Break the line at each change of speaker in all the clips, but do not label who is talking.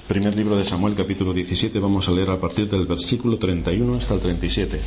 Primer libro de Samuel, capítulo 17, vamos a leer a partir del versículo 31 hasta el 37.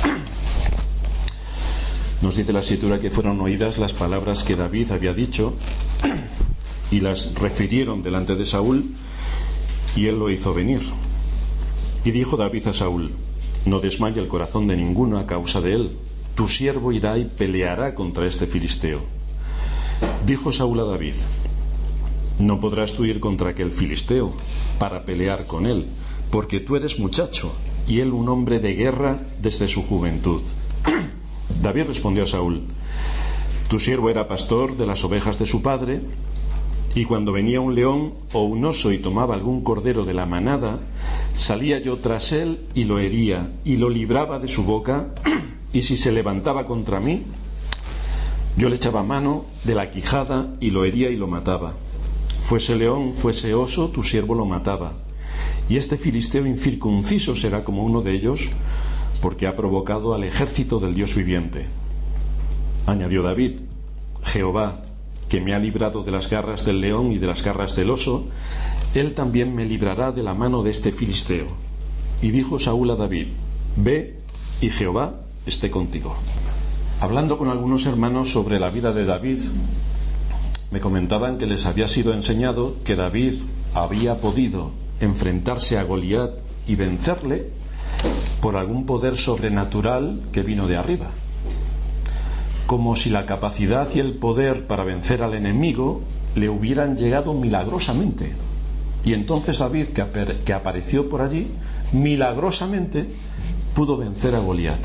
Nos dice la escritura que fueron oídas las palabras que David había dicho y las refirieron delante de Saúl, y él lo hizo venir. Y dijo David a Saúl: no desmaye el corazón de ninguno a causa de él, tu siervo irá y peleará contra este filisteo. Dijo Saúl a David: no podrás tú ir contra aquel filisteo para pelear con él, porque tú eres muchacho y él un hombre de guerra desde su juventud. David respondió a Saúl: tu siervo era pastor de las ovejas de su padre, y cuando venía un león o un oso y tomaba algún cordero de la manada, salía yo tras él y lo hería y lo libraba de su boca, y si se levantaba contra mí, yo le echaba mano de la quijada y lo hería y lo mataba. Fuese león, fuese oso, tu siervo lo mataba. Y este filisteo incircunciso será como uno de ellos, porque ha provocado al ejército del Dios viviente. Añadió David: Jehová, que me ha librado de las garras del león y de las garras del oso, él también me librará de la mano de este filisteo. Y dijo Saúl a David: ve, y Jehová esté contigo. Hablando con algunos hermanos sobre la vida de David, me comentaban que les había sido enseñado que David había podido enfrentarse a Goliat y vencerle por algún poder sobrenatural que vino de arriba, como si la capacidad y el poder para vencer al enemigo le hubieran llegado milagrosamente. Y entonces David, que apareció por allí, milagrosamente pudo vencer a Goliat.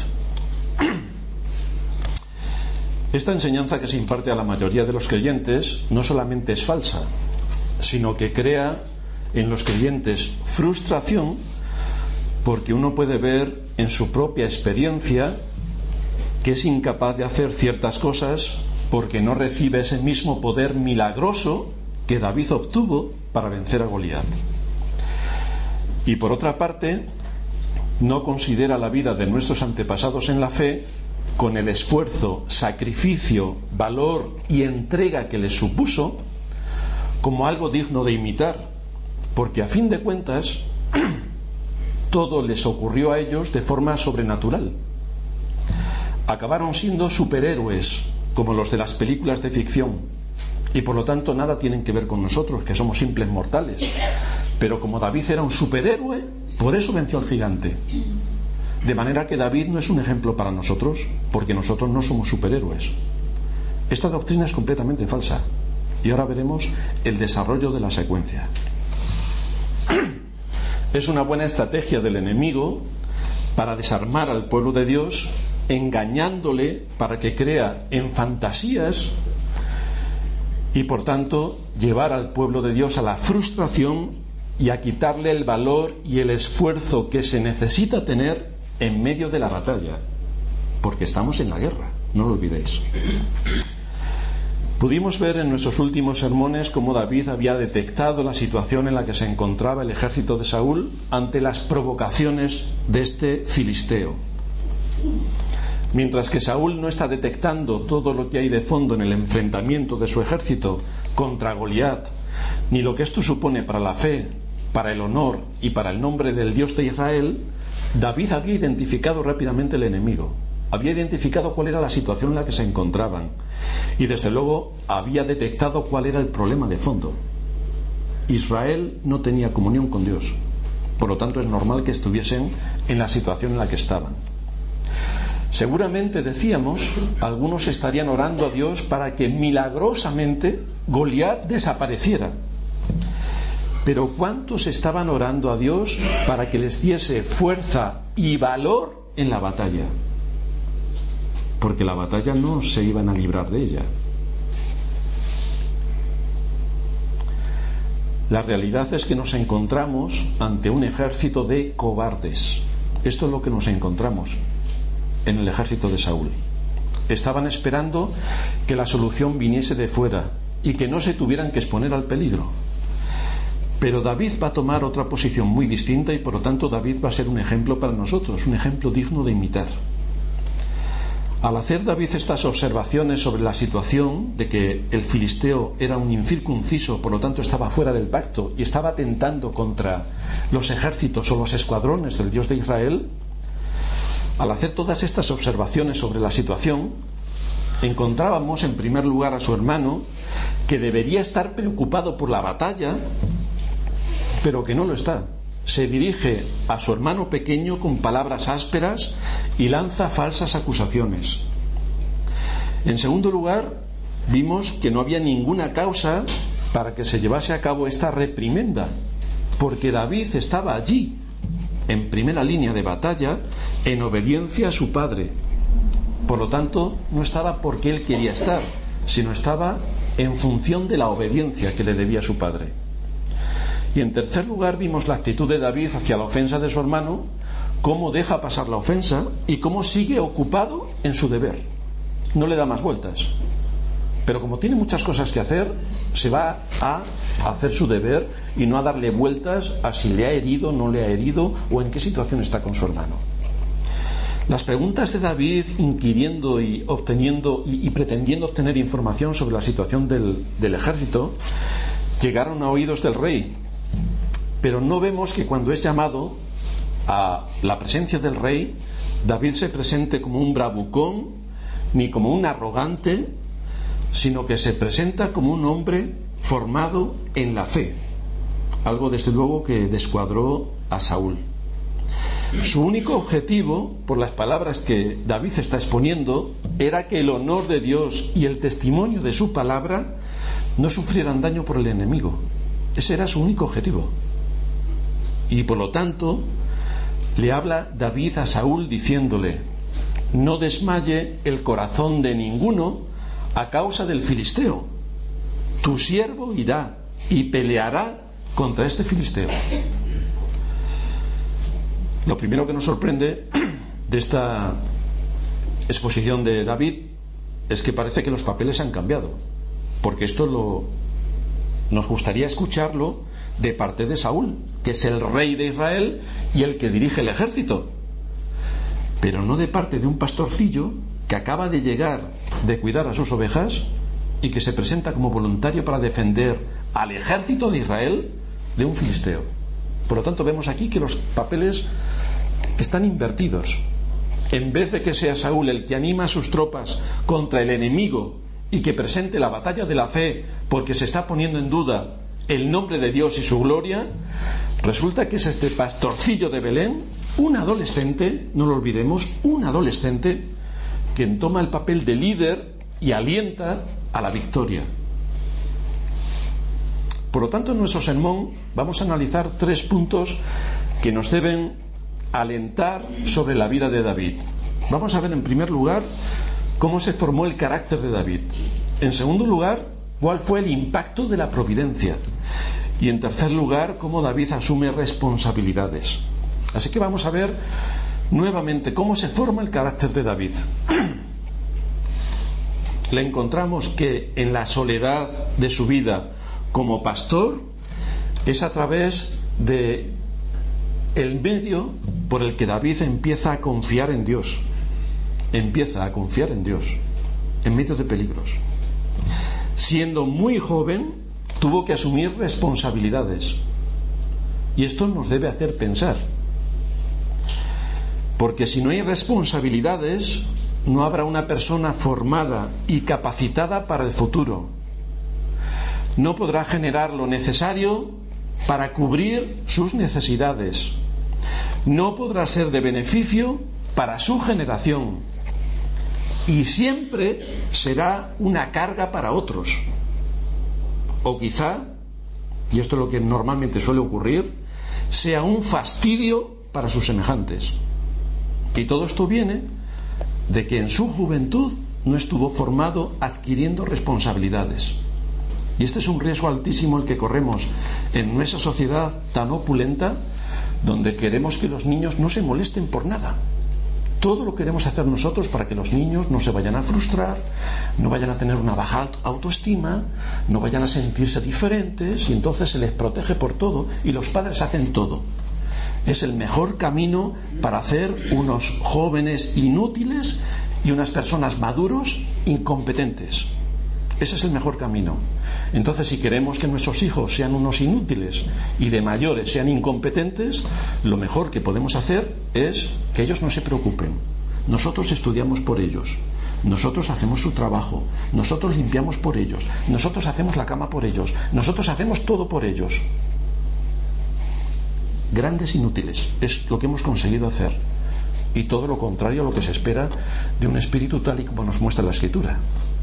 Esta enseñanza que se imparte a la mayoría de los creyentes no solamente es falsa, sino que crea en los creyentes frustración, porque uno puede ver en su propia experiencia que es incapaz de hacer ciertas cosas porque no recibe ese mismo poder milagroso que David obtuvo para vencer a Goliat. Y por otra parte, no considera la vida de nuestros antepasados en la fe, con el esfuerzo, sacrificio, valor y entrega que les supuso, como algo digno de imitar, porque a fin de cuentas todo les ocurrió a ellos de forma sobrenatural. Acabaron siendo superhéroes, como los de las películas de ficción, y por lo tanto nada tienen que ver con nosotros, que somos simples mortales. Pero como David era un superhéroe, por eso venció al gigante. De manera que David no es un ejemplo para nosotros, porque nosotros no somos superhéroes. Esta doctrina es completamente falsa, y ahora veremos el desarrollo de la secuencia. Es una buena estrategia del enemigo para desarmar al pueblo de Dios, engañándole para que crea en fantasías y por tanto llevar al pueblo de Dios a la frustración y a quitarle el valor y el esfuerzo que se necesita tener en medio de la batalla, porque estamos en la guerra, no lo olvidéis. Pudimos ver en nuestros últimos sermones cómo David había detectado la situación en la que se encontraba el ejército de Saúl ante las provocaciones de este filisteo. Mientras que Saúl no está detectando todo lo que hay de fondo en el enfrentamiento de su ejército contra Goliat, ni lo que esto supone para la fe, para el honor y para el nombre del Dios de Israel, David había identificado rápidamente el enemigo, había identificado cuál era la situación en la que se encontraban y desde luego había detectado cuál era el problema de fondo. Israel no tenía comunión con Dios, por lo tanto es normal que estuviesen en la situación en la que estaban. Seguramente, decíamos, algunos estarían orando a Dios para que milagrosamente Goliat desapareciera. Pero ¿cuántos estaban orando a Dios para que les diese fuerza y valor en la batalla? Porque la batalla no se iban a librar de ella. La realidad es que nos encontramos ante un ejército de cobardes. Esto es lo que nos encontramos en el ejército de Saúl. Estaban esperando que la solución viniese de fuera y que no se tuvieran que exponer al peligro. Pero David va a tomar otra posición muy distinta y por lo tanto David va a ser un ejemplo para nosotros, un ejemplo digno de imitar. Al hacer David estas observaciones sobre la situación de que el filisteo era un incircunciso, por lo tanto estaba fuera del pacto y estaba atentando contra los ejércitos o los escuadrones del Dios de Israel, al hacer todas estas observaciones sobre la situación, encontrábamos en primer lugar a su hermano, que debería estar preocupado por la batalla, pero que no lo está. Se dirige a su hermano pequeño con palabras ásperas y lanza falsas acusaciones. En segundo lugar, vimos que no había ninguna causa para que se llevase a cabo esta reprimenda, porque David estaba allí, en primera línea de batalla, en obediencia a su padre. Por lo tanto, no estaba porque él quería estar, sino estaba en función de la obediencia que le debía a su padre. Y en tercer lugar vimos la actitud de David hacia la ofensa de su hermano, cómo deja pasar la ofensa y cómo sigue ocupado en su deber. No le da más vueltas. Pero como tiene muchas cosas que hacer, se va a hacer su deber y no a darle vueltas a si le ha herido, no le ha herido o en qué situación está con su hermano. Las preguntas de David, inquiriendo y obteniendo y pretendiendo obtener información sobre la situación del ejército, llegaron a oídos del rey. Pero no vemos que cuando es llamado a la presencia del rey, David se presente como un bravucón ni como un arrogante, sino que se presenta como un hombre formado en la fe, algo desde luego que descuadró a Saúl. Su único objetivo, por las palabras que David está exponiendo, era que el honor de Dios y el testimonio de su palabra no sufrieran daño por el enemigo. Ese era su único objetivo. Y por lo tanto, le habla David a Saúl diciéndole: no desmaye el corazón de ninguno a causa del filisteo. Tu siervo irá y peleará contra este filisteo. Lo primero que nos sorprende de esta exposición de David es que parece que los papeles han cambiado, porque esto nos gustaría escucharlo de parte de Saúl, que es el rey de Israel y el que dirige el ejército, pero no de parte de un pastorcillo que acaba de llegar de cuidar a sus ovejas y que se presenta como voluntario para defender al ejército de Israel de un filisteo. Por lo tanto, vemos aquí que los papeles están invertidos. En vez de que sea Saúl el que anima a sus tropas contra el enemigo y que presente la batalla de la fe porque se está poniendo en duda el nombre de Dios y su gloria, resulta que es este pastorcillo de Belén, un adolescente, no lo olvidemos, un adolescente quien toma el papel de líder y alienta a la victoria. Por lo tanto, en nuestro sermón vamos a analizar 3 puntos que nos deben alentar sobre la vida de David. Vamos a ver en primer lugar cómo se formó el carácter de David. En segundo lugar, cuál fue el impacto de la providencia. Y en tercer lugar, cómo David asume responsabilidades. Así que vamos a ver nuevamente cómo se forma el carácter de David. Le encontramos que en la soledad de su vida como pastor es a través de el medio por el que David empieza a confiar en Dios. Empieza a confiar en Dios en medio de peligros. Siendo muy joven, tuvo que asumir responsabilidades. Y esto nos debe hacer pensar. Porque si no hay responsabilidades, no habrá una persona formada y capacitada para el futuro. No podrá generar lo necesario para cubrir sus necesidades. No podrá ser de beneficio para su generación. Y siempre será una carga para otros. O quizá, y esto es lo que normalmente suele ocurrir, sea un fastidio para sus semejantes. Y todo esto viene de que en su juventud no estuvo formado adquiriendo responsabilidades. Y este es un riesgo altísimo el que corremos en nuestra sociedad tan opulenta, donde queremos que los niños no se molesten por nada. Todo lo queremos hacer nosotros para que los niños no se vayan a frustrar, no vayan a tener una baja autoestima, no vayan a sentirse diferentes, y entonces se les protege por todo y los padres hacen todo. Es el mejor camino para hacer unos jóvenes inútiles y unas personas maduros incompetentes. Ese es el mejor camino. Entonces, si queremos que nuestros hijos sean unos inútiles y de mayores sean incompetentes, lo mejor que podemos hacer es que ellos no se preocupen. Nosotros estudiamos por ellos, nosotros hacemos su trabajo, nosotros limpiamos por ellos, nosotros hacemos la cama por ellos, nosotros hacemos todo por ellos. Grandes inútiles es lo que hemos conseguido hacer, y todo lo contrario a lo que se espera de un espíritu tal y como nos muestra la Escritura.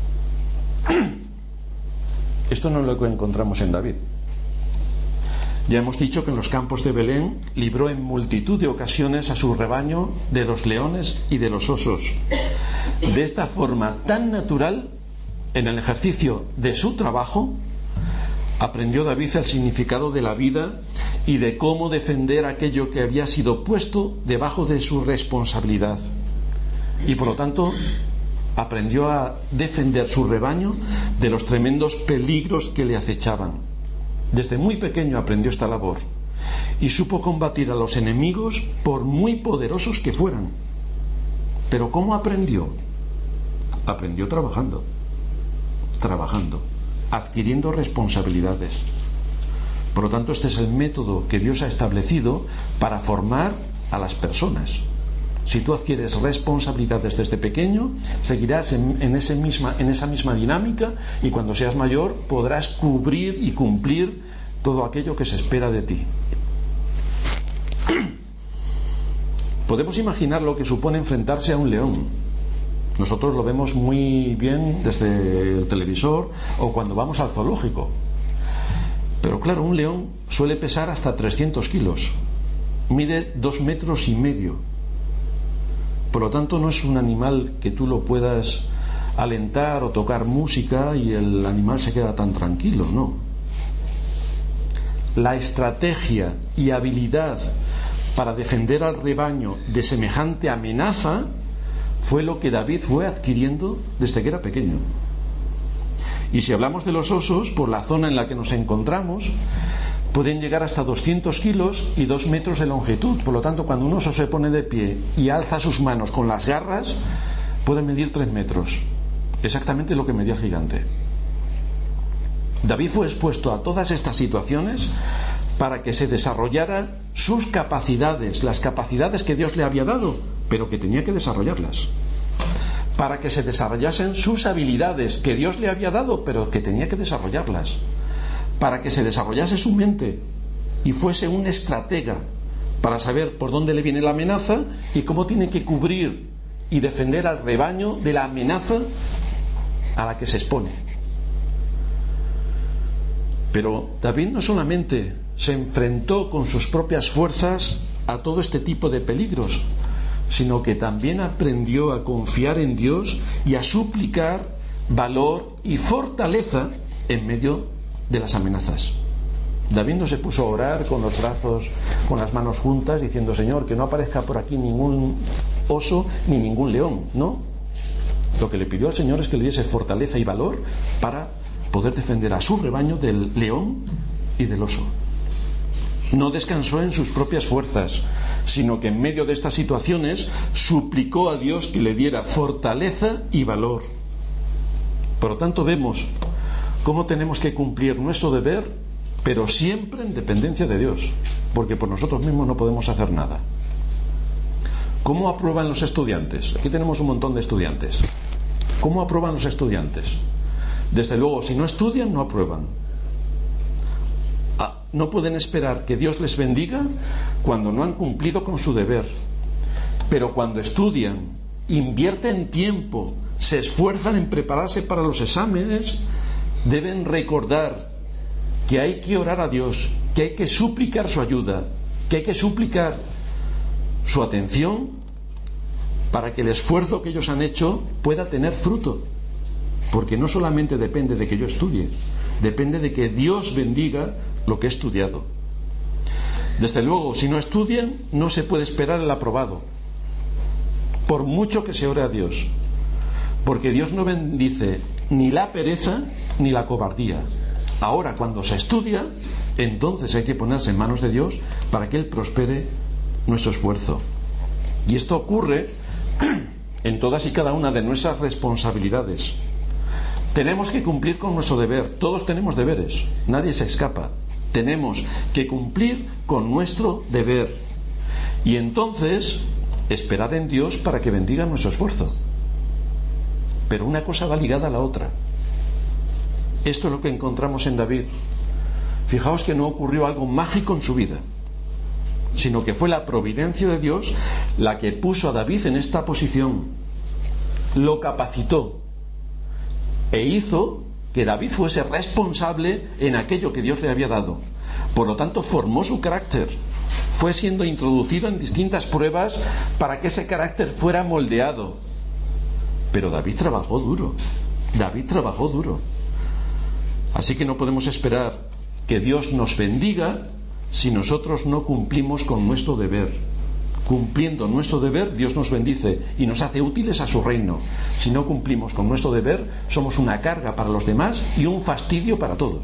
Esto no es lo que encontramos en David. Ya hemos dicho que en los campos de Belén libró en multitud de ocasiones a su rebaño de los leones y de los osos. De esta forma tan natural, en el ejercicio de su trabajo, aprendió David el significado de la vida y de cómo defender aquello que había sido puesto debajo de su responsabilidad. Y por lo tanto, aprendió a defender su rebaño de los tremendos peligros que le acechaban. Desde muy pequeño aprendió esta labor y supo combatir a los enemigos por muy poderosos que fueran. Pero ¿cómo aprendió? Aprendió trabajando, adquiriendo responsabilidades. Por lo tanto, este es el método que Dios ha establecido para formar a las personas. Si tú adquieres responsabilidades desde pequeño, seguirás en esa misma dinámica, y cuando seas mayor podrás cubrir y cumplir todo aquello que se espera de ti. Podemos imaginar lo que supone enfrentarse a un león. Nosotros lo vemos muy bien desde el televisor o cuando vamos al zoológico. Pero claro, un león suele pesar hasta 300 kilos. Mide 2,5 metros. Por lo tanto, no es un animal que tú lo puedas alentar o tocar música y el animal se queda tan tranquilo, no. La estrategia y habilidad para defender al rebaño de semejante amenaza fue lo que David fue adquiriendo desde que era pequeño. Y si hablamos de los osos, por la zona en la que nos encontramos, pueden llegar hasta 200 kilos y 2 metros de longitud. Por lo tanto, cuando un oso se pone de pie y alza sus manos con las garras, puede medir 3 metros. Exactamente lo que medía el gigante. David fue expuesto a todas estas situaciones para que se desarrollaran sus capacidades, las capacidades que Dios le había dado, pero que tenía que desarrollarlas. Para que se desarrollasen sus habilidades que Dios le había dado, pero que tenía que desarrollarlas. Para que se desarrollase su mente y fuese un estratega para saber por dónde le viene la amenaza y cómo tiene que cubrir y defender al rebaño de la amenaza a la que se expone. Pero David no solamente se enfrentó con sus propias fuerzas a todo este tipo de peligros, sino que también aprendió a confiar en Dios y a suplicar valor y fortaleza en medio de las amenazas. David no se puso a orar con los brazos, con las manos juntas, diciendo: Señor, que no aparezca por aquí ningún oso ni ningún león. No, lo que le pidió al Señor es que le diese fortaleza y valor para poder defender a su rebaño del león y del oso. No descansó en sus propias fuerzas, sino que en medio de estas situaciones suplicó a Dios que le diera fortaleza y valor. Por lo tanto, vemos cómo tenemos que cumplir nuestro deber, pero siempre en dependencia de Dios, porque por nosotros mismos no podemos hacer nada. ¿Cómo aprueban los estudiantes? Aquí tenemos un montón de estudiantes. ¿Cómo aprueban los estudiantes? Desde luego, si no estudian, no aprueban. No pueden esperar que Dios les bendiga cuando no han cumplido con su deber. Pero cuando estudian, invierten tiempo, se esfuerzan en prepararse para los exámenes, deben recordar que hay que orar a Dios, que hay que suplicar su ayuda, que hay que suplicar su atención para que el esfuerzo que ellos han hecho pueda tener fruto. Porque no solamente depende de que yo estudie, depende de que Dios bendiga lo que he estudiado. Desde luego, si no estudian, no se puede esperar el aprobado, por mucho que se ore a Dios, porque Dios no bendice ni la pereza ni la cobardía. Ahora, cuando se estudia, entonces hay que ponerse en manos de Dios para que Él prospere nuestro esfuerzo. Y esto ocurre en todas y cada una de nuestras responsabilidades. Tenemos que cumplir con nuestro deber. Todos tenemos deberes, nadie se escapa. Tenemos que cumplir con nuestro deber. Y entonces esperar en Dios para que bendiga nuestro esfuerzo. Pero una cosa va ligada a la otra. Esto es lo que encontramos en David. Fijaos que no ocurrió algo mágico en su vida, sino que fue la providencia de Dios la que puso a David en esta posición, lo capacitó e hizo que David fuese responsable en aquello que Dios le había dado. Por lo tanto, formó su carácter, fue siendo introducido en distintas pruebas para que ese carácter fuera moldeado. Pero David trabajó duro, Así que no podemos esperar que Dios nos bendiga si nosotros no cumplimos con nuestro deber. Cumpliendo nuestro deber, Dios nos bendice y nos hace útiles a su reino. Si no cumplimos con nuestro deber, somos una carga para los demás y un fastidio para todos.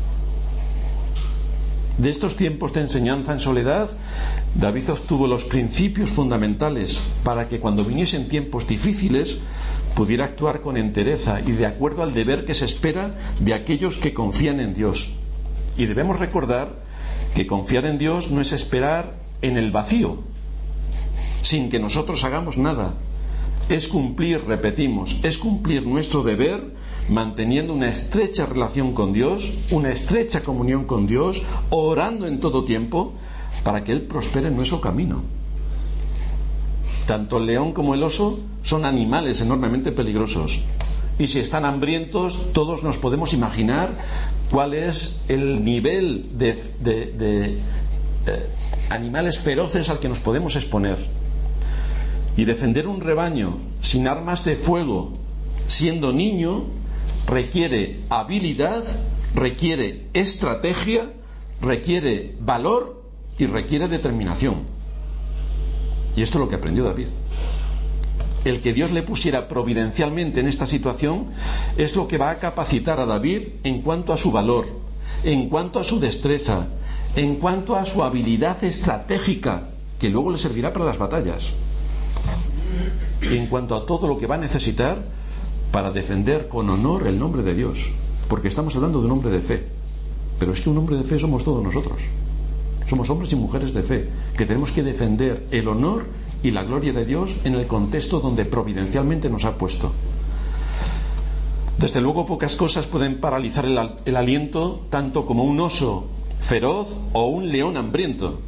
De estos tiempos de enseñanza en soledad, David obtuvo los principios fundamentales para que cuando viniesen tiempos difíciles pudiera actuar con entereza y de acuerdo al deber que se espera de aquellos que confían en Dios. Y debemos recordar que confiar en Dios no es esperar en el vacío, sin que nosotros hagamos nada. Es cumplir, repetimos, es cumplir nuestro deber manteniendo una estrecha relación con Dios, una estrecha comunión con Dios, orando en todo tiempo para que Él prospere en nuestro camino. Tanto el león como el oso son animales enormemente peligrosos. Y si están hambrientos, todos nos podemos imaginar cuál es el nivel de animales feroces al que nos podemos exponer. Y defender un rebaño sin armas de fuego, siendo niño, requiere habilidad, requiere estrategia, requiere valor y requiere determinación. Y esto es lo que aprendió David. El que Dios le pusiera providencialmente en esta situación es lo que va a capacitar a David en cuanto a su valor, en cuanto a su destreza, en cuanto a su habilidad estratégica, que luego le servirá para las batallas, en cuanto a todo lo que va a necesitar para defender con honor el nombre de Dios, porque estamos hablando de un hombre de fe, pero es que un hombre de fe somos todos nosotros. Somos hombres y mujeres de fe, que tenemos que defender el honor y la gloria de Dios en el contexto donde providencialmente nos ha puesto. Desde luego, pocas cosas pueden paralizar el aliento, tanto como un oso feroz o un león hambriento.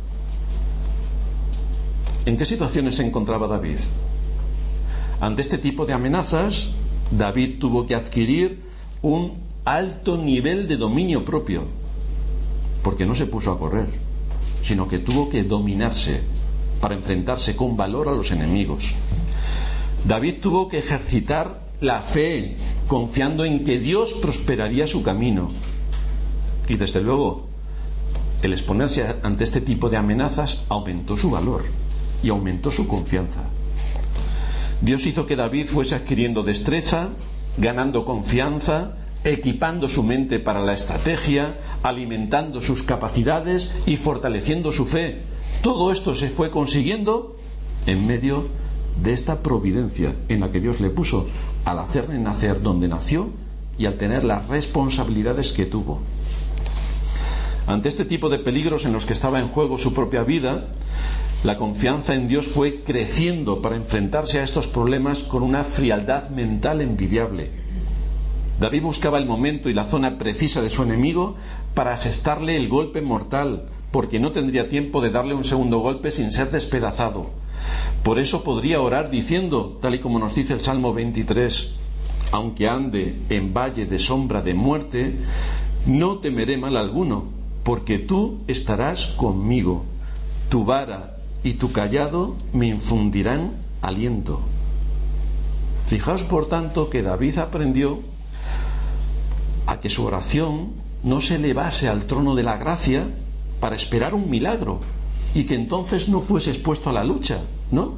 ¿En qué situaciones se encontraba David? Ante este tipo de amenazas, David tuvo que adquirir un alto nivel de dominio propio, porque no se puso a correr, sino que tuvo que dominarse para enfrentarse con valor a los enemigos. David tuvo que ejercitar la fe, confiando en que Dios prosperaría su camino. Y desde luego, el exponerse ante este tipo de amenazas aumentó su valor y aumentó su confianza. Dios hizo que David fuese adquiriendo destreza, ganando confianza, equipando su mente para la estrategia, alimentando sus capacidades y fortaleciendo su fe. Todo esto se fue consiguiendo en medio de esta providencia en la que Dios le puso al hacerle nacer donde nació y al tener las responsabilidades que tuvo. Ante este tipo de peligros en los que estaba en juego su propia vida, la confianza en Dios fue creciendo para enfrentarse a estos problemas con una frialdad mental envidiable. David buscaba el momento y la zona precisa de su enemigo para asestarle el golpe mortal, porque no tendría tiempo de darle un segundo golpe sin ser despedazado. Por eso podría orar diciendo, tal y como nos dice el Salmo 23, aunque ande en valle de sombra de muerte, no temeré mal alguno, porque tú estarás conmigo. Tu vara y tu cayado me infundirán aliento. Fijaos, por tanto, que David aprendió a que su oración no se elevase al trono de la gracia para esperar un milagro y que entonces no fuese expuesto a la lucha, ¿no?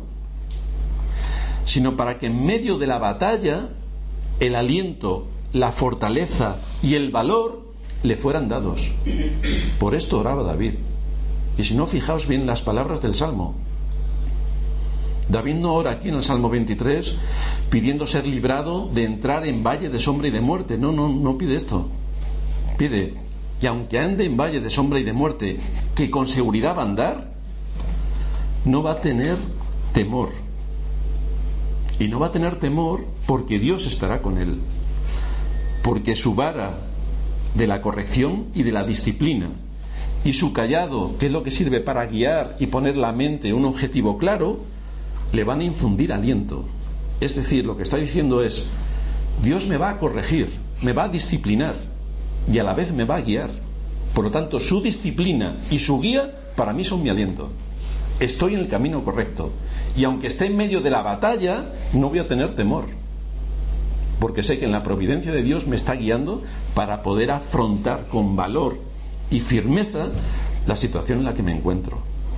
Sino para que en medio de la batalla el aliento, la fortaleza y el valor le fueran dados. Por esto oraba David. Y si no, fijaos bien las palabras del Salmo. David no ora aquí en el Salmo 23 pidiendo ser librado de entrar en valle de sombra y de muerte. No pide esto. Pide que aunque ande en valle de sombra y de muerte, que con seguridad va a andar, no va a tener temor. Y no va a tener temor porque Dios estará con él. Porque su vara de la corrección y de la disciplina y su cayado, que es lo que sirve para guiar y poner la mente en un objetivo claro, le van a infundir aliento. Es decir, lo que está diciendo es: Dios me va a corregir, me va a disciplinar y a la vez me va a guiar. Por lo tanto, su disciplina y su guía para mí son mi aliento. Estoy en el camino correcto y aunque esté en medio de la batalla, no voy a tener temor, porque sé que en la providencia de Dios me está guiando para poder afrontar con valor y firmeza la situación en la que me encuentro.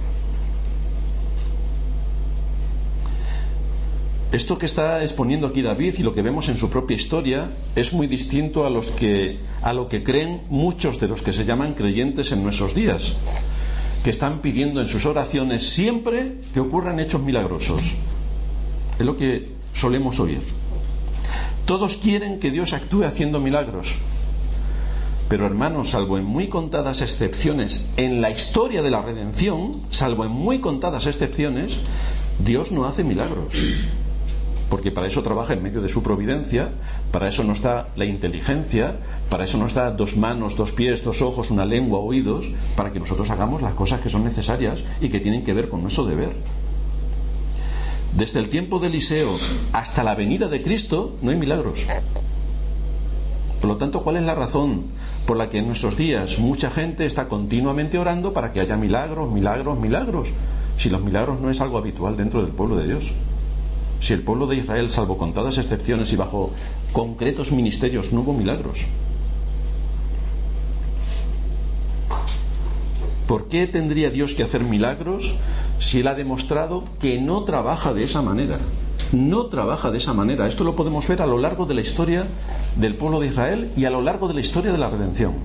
Esto que está exponiendo aquí David y lo que vemos en su propia historia es muy distinto a lo que creen muchos de los que se llaman creyentes en nuestros días, que están pidiendo en sus oraciones siempre que ocurran hechos milagrosos. Es lo que solemos oír. Todos quieren que Dios actúe haciendo milagros. Pero hermanos, salvo en muy contadas excepciones en la historia de la redención, salvo en muy contadas excepciones, Dios no hace milagros. Porque para eso trabaja en medio de su providencia, para eso nos da la inteligencia, para eso nos da 2 manos, 2 pies, 2 ojos, una lengua, oídos, para que nosotros hagamos las cosas que son necesarias y que tienen que ver con nuestro deber. Desde el tiempo de Eliseo hasta la venida de Cristo no hay milagros. Por lo tanto, ¿cuál es la razón por la que en nuestros días mucha gente está continuamente orando para que haya milagros, milagros, milagros? Si los milagros no es algo habitual dentro del pueblo de Dios. Si el pueblo de Israel, salvo contadas excepciones y bajo concretos ministerios, no hubo milagros. ¿Por qué tendría Dios que hacer milagros si Él ha demostrado que no trabaja de esa manera? No trabaja de esa manera. Esto lo podemos ver a lo largo de la historia del pueblo de Israel y a lo largo de la historia de la redención.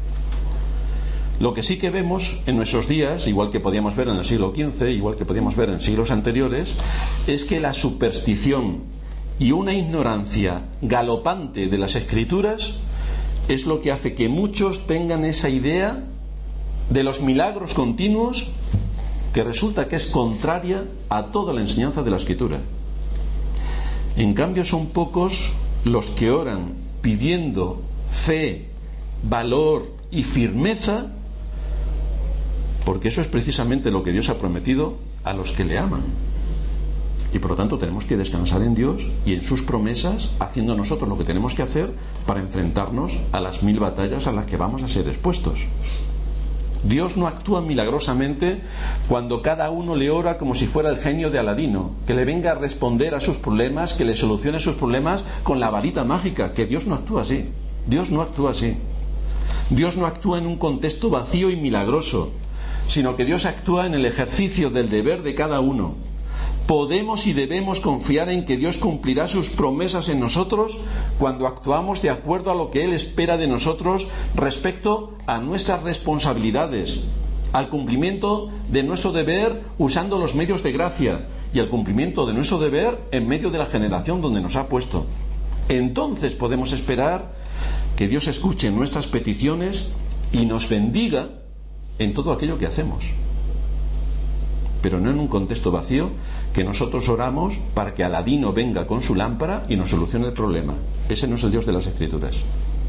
Lo que sí que vemos en nuestros días, igual que podíamos ver en el siglo XV, igual que podíamos ver en siglos anteriores, es que la superstición y una ignorancia galopante de las Escrituras es lo que hace que muchos tengan esa idea de los milagros continuos, que resulta que es contraria a toda la enseñanza de la Escritura. En cambio, son pocos los que oran pidiendo fe, valor y firmeza, porque eso es precisamente lo que Dios ha prometido a los que le aman. Y por lo tanto tenemos que descansar en Dios y en sus promesas, haciendo nosotros lo que tenemos que hacer para enfrentarnos a las 1000 batallas a las que vamos a ser expuestos. Dios no actúa milagrosamente cuando cada uno le ora como si fuera el genio de Aladino, que le venga a responder a sus problemas, que le solucione sus problemas con la varita mágica, que Dios no actúa así. Dios no actúa así. Dios no actúa en un contexto vacío y milagroso, sino que Dios actúa en el ejercicio del deber de cada uno. Podemos y debemos confiar en que Dios cumplirá sus promesas en nosotros cuando actuamos de acuerdo a lo que Él espera de nosotros respecto a nuestras responsabilidades, al cumplimiento de nuestro deber usando los medios de gracia y al cumplimiento de nuestro deber en medio de la generación donde nos ha puesto. Entonces podemos esperar que Dios escuche nuestras peticiones y nos bendiga en todo aquello que hacemos. Pero no en un contexto vacío que nosotros oramos para que Aladino venga con su lámpara y nos solucione el problema. Ese no es el Dios de las Escrituras.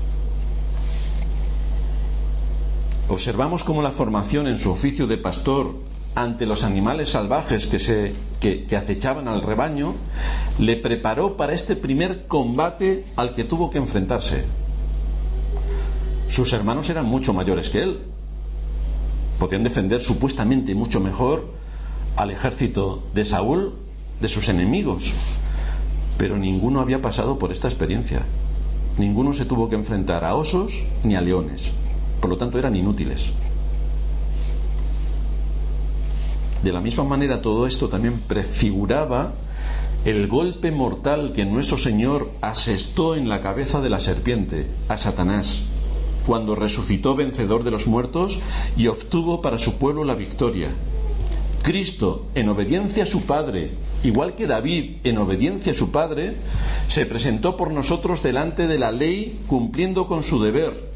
Observamos cómo la formación en su oficio de pastor ante los animales salvajes que acechaban al rebaño le preparó para este primer combate al que tuvo que enfrentarse. Sus hermanos eran mucho mayores que él. Podían defender supuestamente mucho mejor al ejército de Saúl de sus enemigos, pero ninguno había pasado por esta experiencia. Ninguno se tuvo que enfrentar a osos ni a leones, por lo tanto eran inútiles. De la misma manera, todo esto también prefiguraba el golpe mortal que nuestro Señor asestó en la cabeza de la serpiente, a Satanás, cuando resucitó vencedor de los muertos y obtuvo para su pueblo la victoria. Cristo, en obediencia a su Padre igual que David, en obediencia a su padre, se presentó por nosotros delante de la ley, cumpliendo con su deber.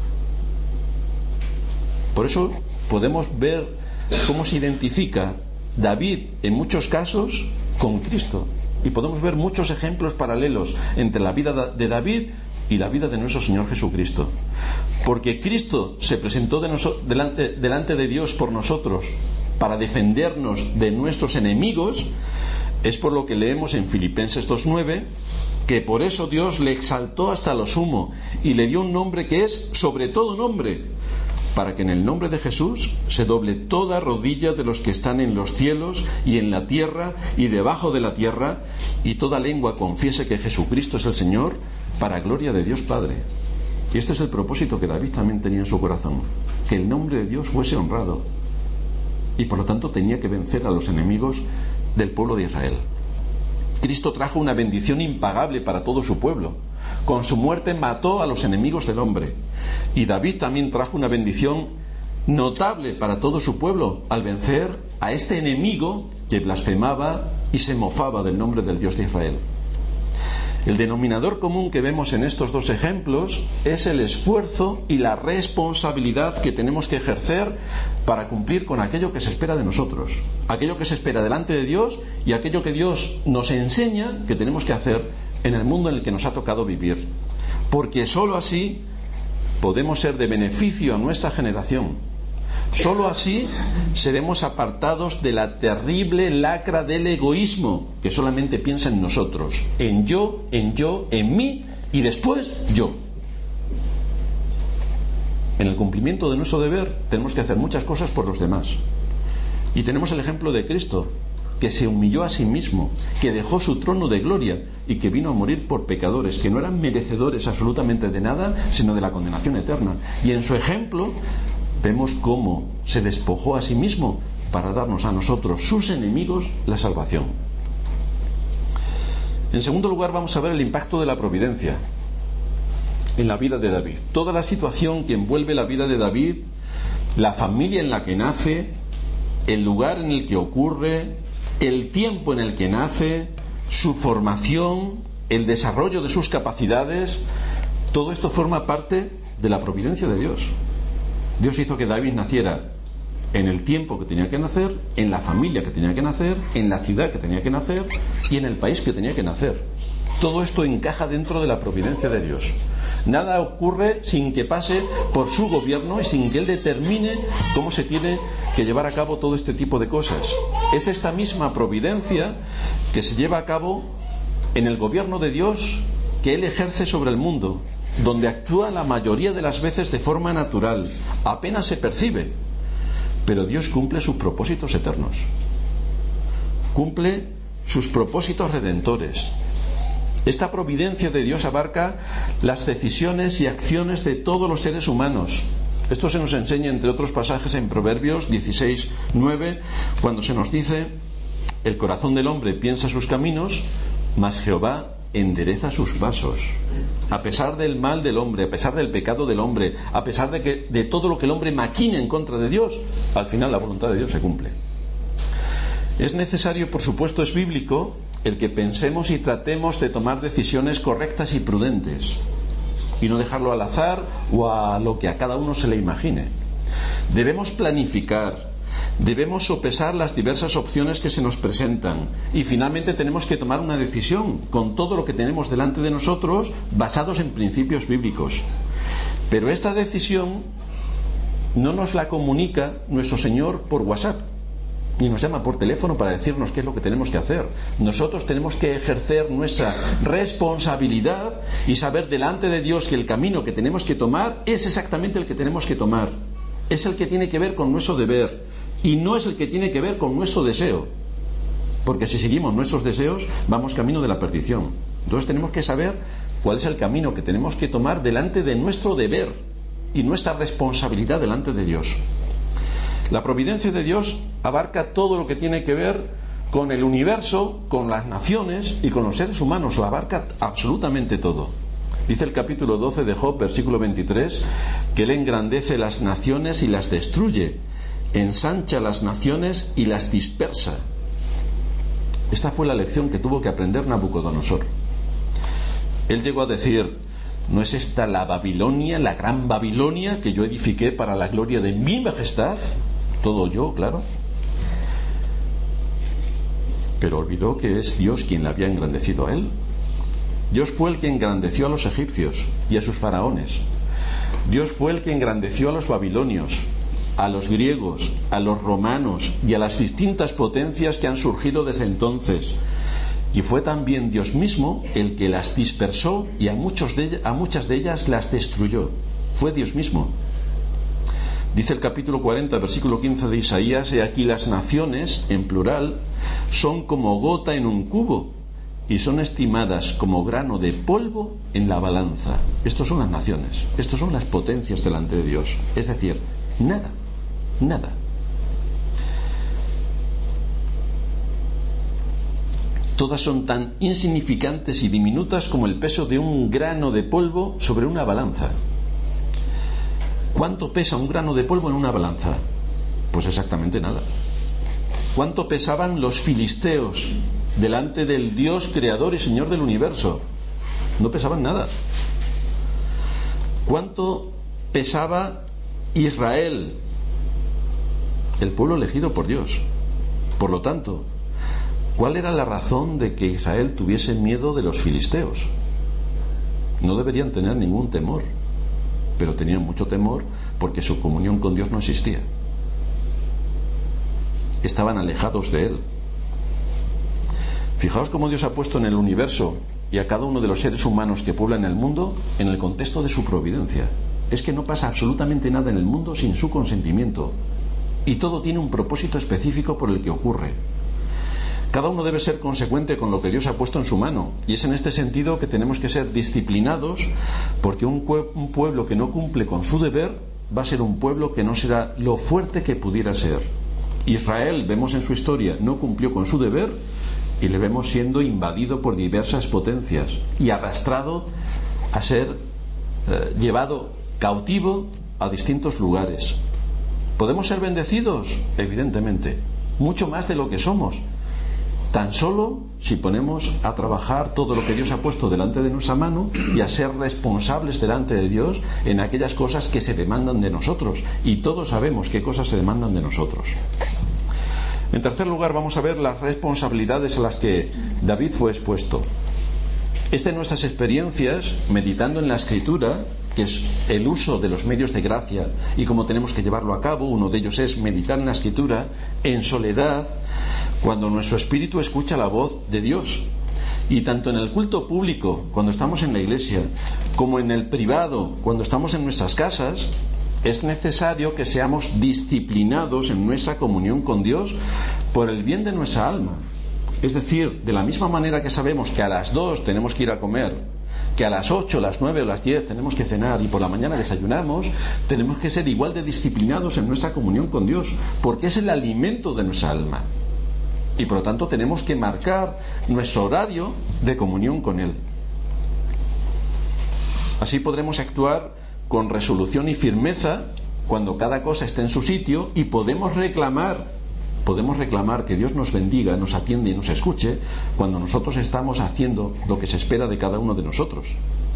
Por eso podemos ver cómo se identifica David en muchos casos con Cristo, y podemos ver muchos ejemplos paralelos entre la vida de David y la vida de nuestro Señor Jesucristo. Porque Cristo se presentó delante de Dios por nosotros para defendernos de nuestros enemigos. Es por lo que leemos en Filipenses 2:9, que por eso Dios le exaltó hasta lo sumo y le dio un nombre que es sobre todo nombre, para que en el nombre de Jesús se doble toda rodilla de los que están en los cielos y en la tierra y debajo de la tierra, y toda lengua confiese que Jesucristo es el Señor, para gloria de Dios Padre. Y este es el propósito que David también tenía en su corazón, que el nombre de Dios fuese honrado, y por lo tanto tenía que vencer a los enemigos del pueblo de Israel. Cristo trajo una bendición impagable para todo su pueblo. Con su muerte mató a los enemigos del hombre. Y David también trajo una bendición notable para todo su pueblo al vencer a este enemigo que blasfemaba y se mofaba del nombre del Dios de Israel. El denominador común que vemos en estos dos ejemplos es el esfuerzo y la responsabilidad que tenemos que ejercer para cumplir con aquello que se espera de nosotros, aquello que se espera delante de Dios y aquello que Dios nos enseña que tenemos que hacer en el mundo en el que nos ha tocado vivir. Porque sólo así podemos ser de beneficio a nuestra generación. Sólo así seremos apartados de la terrible lacra del egoísmo, que solamente piensa en nosotros, en yo, en mí y después yo. En el cumplimiento de nuestro deber tenemos que hacer muchas cosas por los demás. Y tenemos el ejemplo de Cristo, que se humilló a sí mismo, que dejó su trono de gloria y que vino a morir por pecadores que no eran merecedores absolutamente de nada, sino de la condenación eterna. Y en su ejemplo vemos cómo se despojó a sí mismo para darnos a nosotros, sus enemigos, la salvación. En segundo lugar, vamos a ver el impacto de la providencia en la vida de David. Toda la situación que envuelve la vida de David, la familia en la que nace, el lugar en el que ocurre, el tiempo en el que nace, su formación, el desarrollo de sus capacidades, todo esto forma parte de la providencia de Dios. Dios hizo que David naciera en el tiempo que tenía que nacer, en la familia que tenía que nacer, en la ciudad que tenía que nacer y en el país que tenía que nacer. Todo esto encaja dentro de la providencia de Dios. Nada ocurre sin que pase por su gobierno y sin que Él determine cómo se tiene que llevar a cabo todo este tipo de cosas. Es esta misma providencia que se lleva a cabo en el gobierno de Dios que Él ejerce sobre el mundo, donde actúa la mayoría de las veces de forma natural, apenas se percibe, pero Dios cumple sus propósitos eternos, cumple sus propósitos redentores. Esta providencia de Dios abarca las decisiones y acciones de todos los seres humanos. Esto se nos enseña entre otros pasajes en Proverbios 16:9, cuando se nos dice: el corazón del hombre piensa sus caminos, mas Jehová endereza sus pasos. A pesar del mal del hombre, a pesar del pecado del hombre, a pesar de todo lo que el hombre maquina en contra de Dios, al final la voluntad de Dios se cumple. Es necesario, por supuesto, es bíblico, el que pensemos y tratemos de tomar decisiones correctas y prudentes, y no dejarlo al azar o a lo que a cada uno se le imagine. Debemos planificar, debemos sopesar las diversas opciones que se nos presentan y finalmente tenemos que tomar una decisión con todo lo que tenemos delante de nosotros, basados en principios bíblicos. Pero esta decisión no nos la comunica nuestro Señor por WhatsApp, ni nos llama por teléfono para decirnos qué es lo que tenemos que hacer. Nosotros tenemos que ejercer nuestra responsabilidad y saber delante de Dios que el camino que tenemos que tomar es exactamente el que tenemos que tomar. Es el que tiene que ver con nuestro deber y no es el que tiene que ver con nuestro deseo, porque si seguimos nuestros deseos vamos camino de la perdición. Entonces tenemos que saber cuál es el camino que tenemos que tomar delante de nuestro deber y nuestra responsabilidad delante de Dios. La providencia de Dios abarca todo lo que tiene que ver con el universo, con las naciones y con los seres humanos. Lo abarca absolutamente todo. Dice el capítulo 12 de Job, versículo 23, que Él engrandece las naciones y las destruye, ensancha las naciones y las dispersa. Esta fue la lección que tuvo que aprender Nabucodonosor. Él llegó a decir: ¿no es esta la Babilonia, la gran Babilonia que yo edifiqué para la gloria de mi majestad? Todo yo, claro. Pero olvidó que es Dios quien le había engrandecido a él. Dios fue el que engrandeció a los egipcios y a sus faraones. Dios fue el que engrandeció a los babilonios, a los griegos, a los romanos y a las distintas potencias que han surgido desde entonces. Y fue también Dios mismo el que las dispersó y a muchas de ellas las destruyó. Fue Dios mismo. Dice el capítulo 40, versículo 15 de Isaías: he aquí las naciones, en plural, son como gota en un cubo y son estimadas como grano de polvo en la balanza. Estos son las naciones, estos son las potencias delante de Dios. Es decir, nada, nada. Todas son tan insignificantes y diminutas como el peso de un grano de polvo sobre una balanza. ¿Cuánto pesa un grano de polvo en una balanza? Pues exactamente nada. ¿Cuánto pesaban los filisteos delante del Dios creador y Señor del universo? No pesaban nada. ¿Cuánto pesaba Israel, el pueblo elegido por Dios? Por lo tanto, ¿cuál era la razón de que Israel tuviese miedo de los filisteos? No deberían tener ningún temor, pero tenían mucho temor porque su comunión con Dios no existía. Estaban alejados de Él. Fijaos cómo Dios ha puesto en el universo y a cada uno de los seres humanos que pueblan el mundo en el contexto de su providencia. Es que no pasa absolutamente nada en el mundo sin su consentimiento, y todo tiene un propósito específico por el que ocurre. Cada uno debe ser consecuente con lo que Dios ha puesto en su mano, y es en este sentido que tenemos que ser disciplinados, porque un pueblo que no cumple con su deber va a ser un pueblo que no será lo fuerte que pudiera ser. Israel, vemos en su historia, no cumplió con su deber y le vemos siendo invadido por diversas potencias y arrastrado a ser llevado cautivo a distintos lugares. ¿Podemos ser bendecidos? Evidentemente, mucho más de lo que somos. Tan solo si ponemos a trabajar todo lo que Dios ha puesto delante de nuestra mano y a ser responsables delante de Dios en aquellas cosas que se demandan de nosotros. Y todos sabemos qué cosas se demandan de nosotros. En tercer lugar, vamos a ver las responsabilidades a las que David fue expuesto. En nuestras experiencias, meditando en la Escritura, que es el uso de los medios de gracia y cómo tenemos que llevarlo a cabo. Uno de ellos es meditar en la Escritura en soledad, cuando nuestro espíritu escucha la voz de Dios. Y tanto en el culto público, cuando estamos en la iglesia, como en el privado, cuando estamos en nuestras casas, es necesario que seamos disciplinados en nuestra comunión con Dios por el bien de nuestra alma. Es decir, de la misma manera que sabemos que a las 2 tenemos que ir a comer, que a las 8, las 9 o las 10 tenemos que cenar y por la mañana desayunamos, tenemos que ser igual de disciplinados en nuestra comunión con Dios, porque es el alimento de nuestra alma. Y por lo tanto tenemos que marcar nuestro horario de comunión con Él. Así podremos actuar con resolución y firmeza cuando cada cosa esté en su sitio, y podemos reclamar que Dios nos bendiga, nos atiende y nos escuche cuando nosotros estamos haciendo lo que se espera de cada uno de nosotros.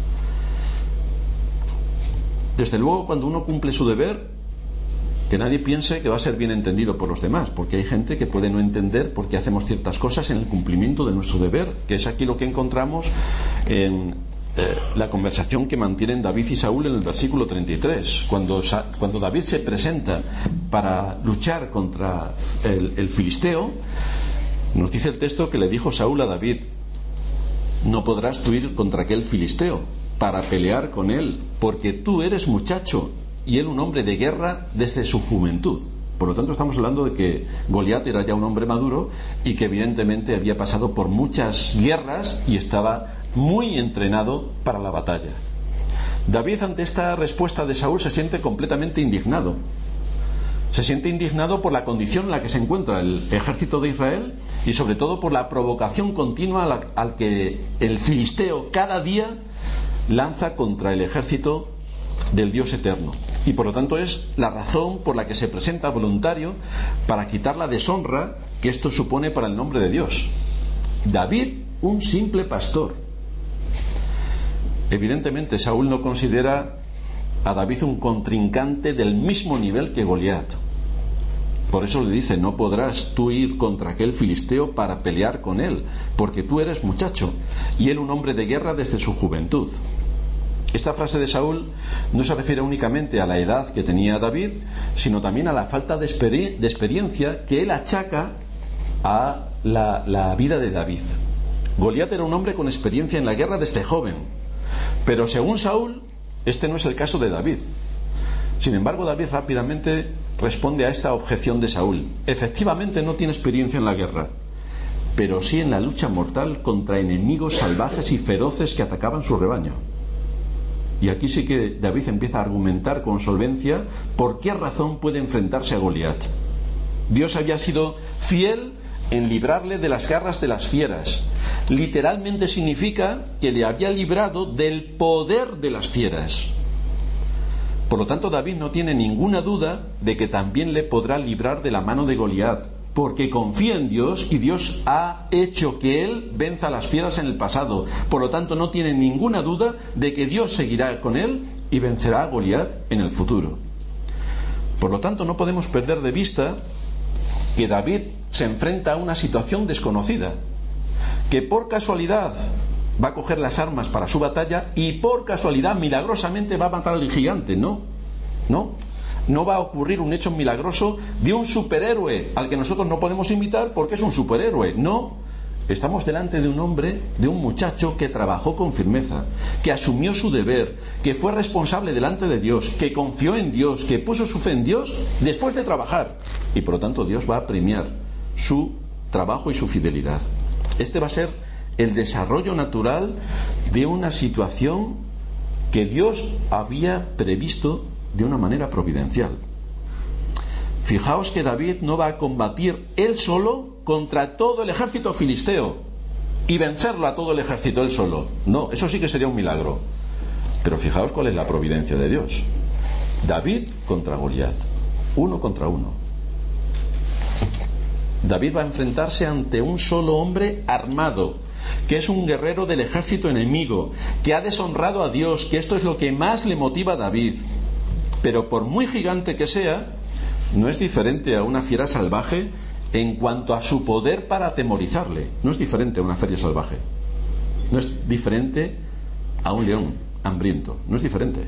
Desde luego, cuando uno cumple su deber, que nadie piense que va a ser bien entendido por los demás, porque hay gente que puede no entender por qué hacemos ciertas cosas en el cumplimiento de nuestro deber, que es aquí lo que encontramos en la conversación que mantienen David y Saúl en el versículo 33. Cuando David se presenta para luchar contra el filisteo, nos dice el texto que le dijo Saúl a David: no podrás tú ir contra aquel filisteo para pelear con él, porque tú eres muchacho y él un hombre de guerra desde su juventud. Por lo tanto, estamos hablando de que Goliat era ya un hombre maduro y que evidentemente había pasado por muchas guerras y estaba muy entrenado para la batalla. David, ante esta respuesta de Saúl, se siente completamente indignado. Se siente indignado por la condición en la que se encuentra el ejército de Israel y sobre todo por la provocación continua al que el filisteo cada día lanza contra el ejército del Dios eterno. Y por lo tanto es la razón por la que se presenta voluntario para quitar la deshonra que esto supone para el nombre de Dios. David, un simple pastor. Evidentemente, Saúl no considera a David un contrincante del mismo nivel que Goliat. Por eso le dice: no podrás tú ir contra aquel filisteo para pelear con él, porque tú eres muchacho, y él un hombre de guerra desde su juventud. Esta frase de Saúl no se refiere únicamente a la edad que tenía David, sino también a la falta de experiencia que él achaca a la vida de David. Goliat era un hombre con experiencia en la guerra desde joven, pero según Saúl, este no es el caso de David. Sin embargo, David rápidamente responde a esta objeción de Saúl. Efectivamente no tiene experiencia en la guerra, pero sí en la lucha mortal contra enemigos salvajes y feroces que atacaban su rebaño. Y aquí sí que David empieza a argumentar con solvencia por qué razón puede enfrentarse a Goliat. Dios había sido fiel en librarle de las garras de las fieras. Literalmente significa que le había librado del poder de las fieras. Por lo tanto, David no tiene ninguna duda de que también le podrá librar de la mano de Goliat, porque confía en Dios y Dios ha hecho que él venza a las fieras en el pasado. Por lo tanto, no tiene ninguna duda de que Dios seguirá con él y vencerá a Goliat en el futuro. Por lo tanto, no podemos perder de vista que David se enfrenta a una situación desconocida, que por casualidad va a coger las armas para su batalla y por casualidad, milagrosamente, va a matar al gigante. No va a ocurrir un hecho milagroso de un superhéroe al que nosotros no podemos imitar porque es un superhéroe. No, estamos delante de un hombre, de un muchacho que trabajó con firmeza, que asumió su deber, que fue responsable delante de Dios, que confió en Dios, que puso su fe en Dios después de trabajar. Y por lo tanto Dios va a premiar su trabajo y su fidelidad. Este va a ser el desarrollo natural de una situación que Dios había previsto de una manera providencial. Fijaos que David no va a combatir él solo contra todo el ejército filisteo y vencerlo a todo el ejército él solo. No, eso sí que sería un milagro. Pero fijaos cuál es la providencia de Dios. David contra Goliat, 1 contra 1. David va a enfrentarse ante un solo hombre armado, que es un guerrero del ejército enemigo, que ha deshonrado a Dios, que esto es lo que más le motiva a David. Pero por muy gigante que sea, no es diferente a una fiera salvaje en cuanto a su poder para atemorizarle. No es diferente a una fiera salvaje. No es diferente a un león hambriento. No es diferente.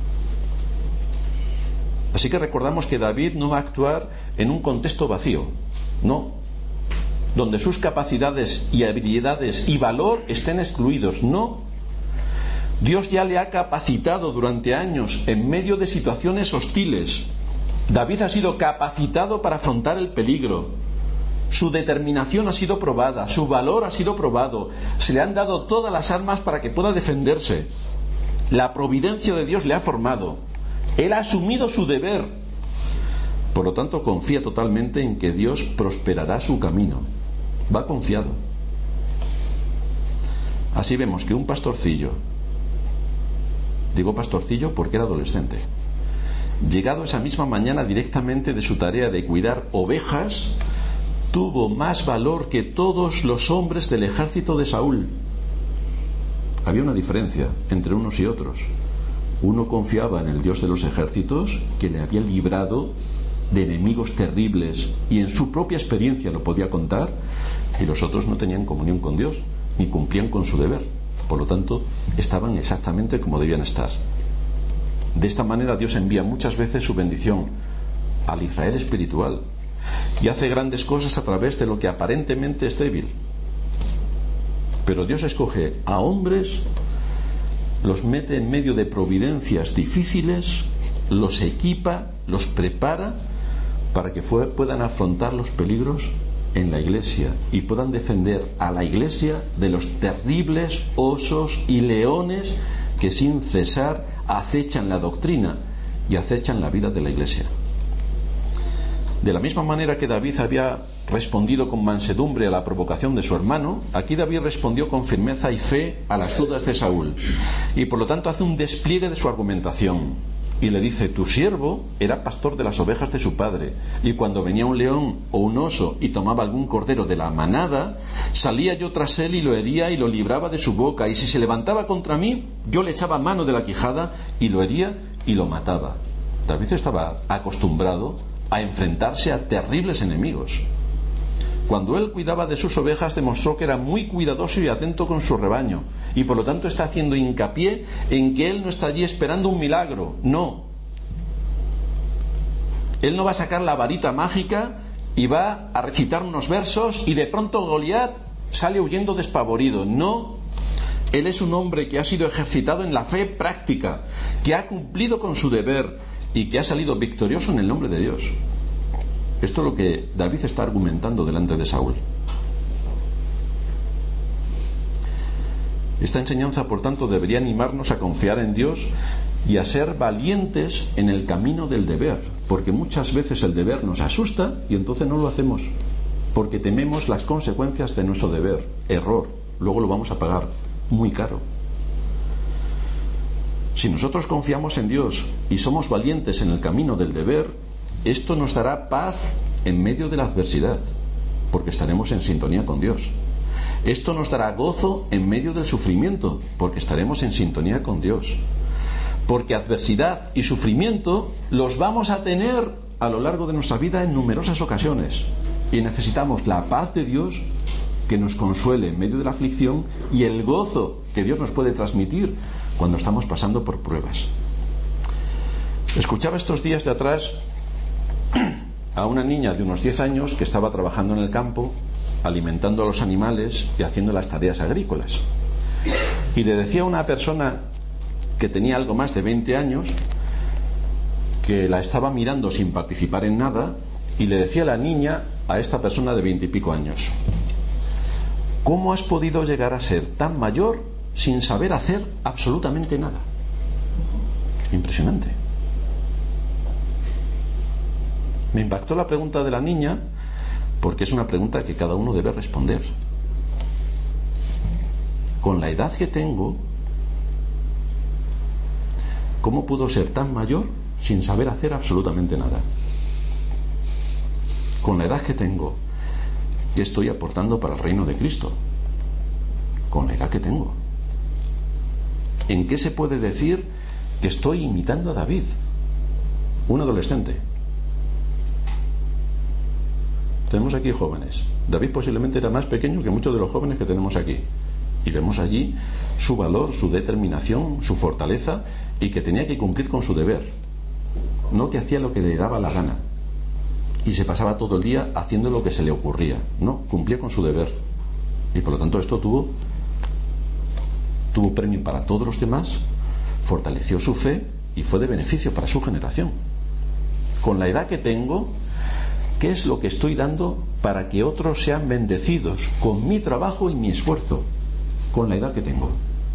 Así que recordamos que David no va a actuar en un contexto vacío. No. Donde sus capacidades y habilidades y valor estén excluidos. No. Dios ya le ha capacitado durante años en medio de situaciones hostiles. David ha sido capacitado para afrontar el peligro. Su determinación ha sido probada, su valor ha sido probado. Se le han dado todas las armas para que pueda defenderse. La providencia de Dios le ha formado. Él ha asumido su deber. Por lo tanto, confía totalmente en que Dios prosperará su camino. Va confiado. Así vemos que un pastorcillo, digo pastorcillo porque era adolescente, llegado esa misma mañana directamente de su tarea de cuidar ovejas, tuvo más valor que todos los hombres del ejército de Saúl. Había una diferencia entre unos y otros. Uno confiaba en el Dios de los ejércitos, que le había librado de enemigos terribles y en su propia experiencia lo podía contar, y los otros no tenían comunión con Dios ni cumplían con su deber. Por lo tanto, estaban exactamente como debían estar. De esta manera Dios envía muchas veces su bendición al Israel espiritual y hace grandes cosas a través de lo que aparentemente es débil. Pero Dios escoge a hombres, los mete en medio de providencias difíciles, los equipa, los prepara para que puedan afrontar los peligros en la iglesia y puedan defender a la iglesia de los terribles osos y leones que sin cesar acechan la doctrina y acechan la vida de la iglesia. De la misma manera que David había respondido con mansedumbre a la provocación de su hermano, aquí David respondió con firmeza y fe a las dudas de Saúl, y por lo tanto hace un despliegue de su argumentación. y le dice: tu siervo era pastor de las ovejas de su padre, y cuando venía un león o un oso y tomaba algún cordero de la manada, salía yo tras él y lo hería y lo libraba de su boca, y si se levantaba contra mí, yo le echaba mano de la quijada y lo hería y lo mataba. David estaba acostumbrado a enfrentarse a terribles enemigos. Cuando él cuidaba de sus ovejas, demostró que era muy cuidadoso y atento con su rebaño, y por lo tanto está haciendo hincapié en que él no está allí esperando un milagro. No. Él no va a sacar la varita mágica y va a recitar unos versos y de pronto Goliat sale huyendo despavorido. No. Él es un hombre que ha sido ejercitado en la fe práctica, que ha cumplido con su deber y que ha salido victorioso en el nombre de Dios. Esto es lo que David está argumentando delante de Saúl. Esta enseñanza, por tanto, debería animarnos a confiar en Dios y a ser valientes en el camino del deber, porque muchas veces el deber nos asusta y entonces no lo hacemos, porque tememos las consecuencias de nuestro deber. Error, luego lo vamos a pagar muy caro. Si nosotros confiamos en Dios y somos valientes en el camino del deber, esto nos dará paz en medio de la adversidad, porque estaremos en sintonía con Dios. Esto nos dará gozo en medio del sufrimiento, porque estaremos en sintonía con Dios. Porque adversidad y sufrimiento los vamos a tener a lo largo de nuestra vida en numerosas ocasiones. Y necesitamos la paz de Dios que nos consuele en medio de la aflicción y el gozo que Dios nos puede transmitir cuando estamos pasando por pruebas. Escuchaba estos días de atrás a una niña de unos 10 años que estaba trabajando en el campo, alimentando a los animales y haciendo las tareas agrícolas. Y le decía a una persona que tenía algo más de 20 años, que la estaba mirando sin participar en nada, y le decía a la niña, a esta persona de 20 y pico años: ¿cómo has podido llegar a ser tan mayor sin saber hacer absolutamente nada? Impresionante. Me impactó la pregunta de la niña, porque es una pregunta que cada uno debe responder. Con la edad que tengo, ¿cómo puedo ser tan mayor sin saber hacer absolutamente nada? Con la edad que tengo, ¿qué estoy aportando para el reino de Cristo? Con la edad que tengo, ¿en qué se puede decir que estoy imitando a David, un adolescente? Tenemos aquí jóvenes. David posiblemente era más pequeño que muchos de los jóvenes que tenemos aquí. Y vemos allí su valor, su determinación, su fortaleza, y que tenía que cumplir con su deber. No que hacía lo que le daba la gana y se pasaba todo el día haciendo lo que se le ocurría. No, cumplía con su deber. Y por lo tanto esto tuvo premio para todos los demás, fortaleció su fe y fue de beneficio para su generación. Con la edad que tengo, ¿qué es lo que estoy dando para que otros sean bendecidos con mi trabajo y mi esfuerzo? Con la edad que tengo.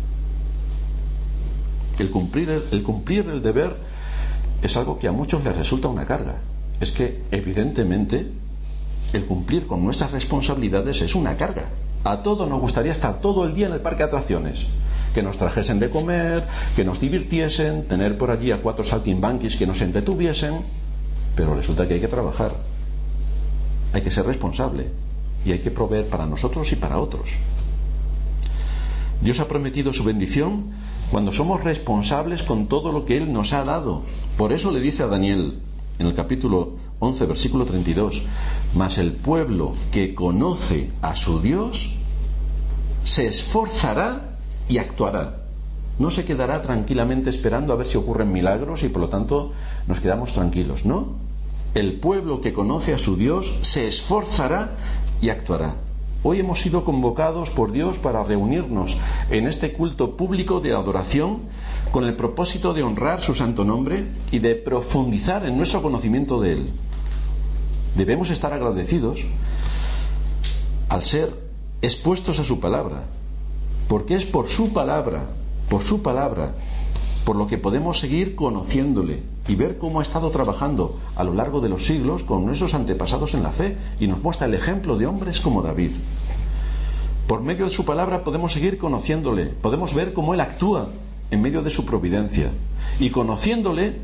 El cumplir el deber es algo que a muchos les resulta una carga. Es que, evidentemente, el cumplir con nuestras responsabilidades es una carga. A todos nos gustaría estar todo el día en el parque de atracciones, que nos trajesen de comer, que nos divirtiesen, tener por allí a 4 saltimbanquis que nos entretuviesen, pero resulta que hay que trabajar. Hay que ser responsable y hay que proveer para nosotros y para otros. Dios ha prometido su bendición cuando somos responsables con todo lo que Él nos ha dado. Por eso le dice a Daniel en el capítulo 11, versículo 32: mas el pueblo que conoce a su Dios se esforzará y actuará. No se quedará tranquilamente esperando a ver si ocurren milagros y por lo tanto nos quedamos tranquilos, ¿no? El pueblo que conoce a su Dios se esforzará y actuará. Hoy hemos sido convocados por Dios para reunirnos en este culto público de adoración con el propósito de honrar su santo nombre y de profundizar en nuestro conocimiento de Él. Debemos estar agradecidos al ser expuestos a su palabra, porque es por su palabra, por lo que podemos seguir conociéndole y ver cómo ha estado trabajando a lo largo de los siglos con nuestros antepasados en la fe, y nos muestra el ejemplo de hombres como David. Por medio de su palabra podemos seguir conociéndole, podemos ver cómo Él actúa en medio de su providencia, y conociéndole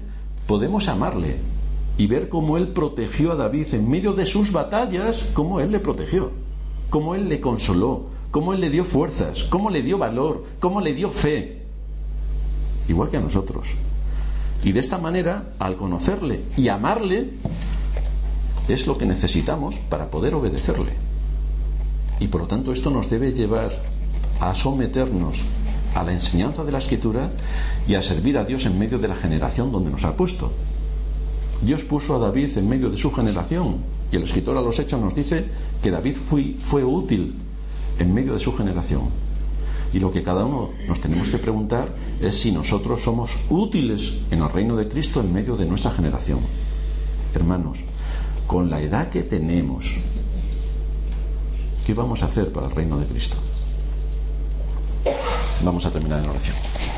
podemos amarle y ver cómo Él protegió a David en medio de sus batallas, cómo Él le protegió, cómo Él le consoló, cómo Él le dio fuerzas, cómo le dio valor, cómo le dio fe, igual que a nosotros. Y de esta manera, al conocerle y amarle, es lo que necesitamos para poder obedecerle. Y por lo tanto esto nos debe llevar a someternos a la enseñanza de la Escritura y a servir a Dios en medio de la generación donde nos ha puesto. Dios puso a David en medio de su generación, y el escritor a los Hechos nos dice que David fue útil en medio de su generación. Y lo que cada uno nos tenemos que preguntar es si nosotros somos útiles en el reino de Cristo en medio de nuestra generación. Hermanos, con la edad que tenemos, ¿qué vamos a hacer para el reino de Cristo? Vamos a terminar en oración.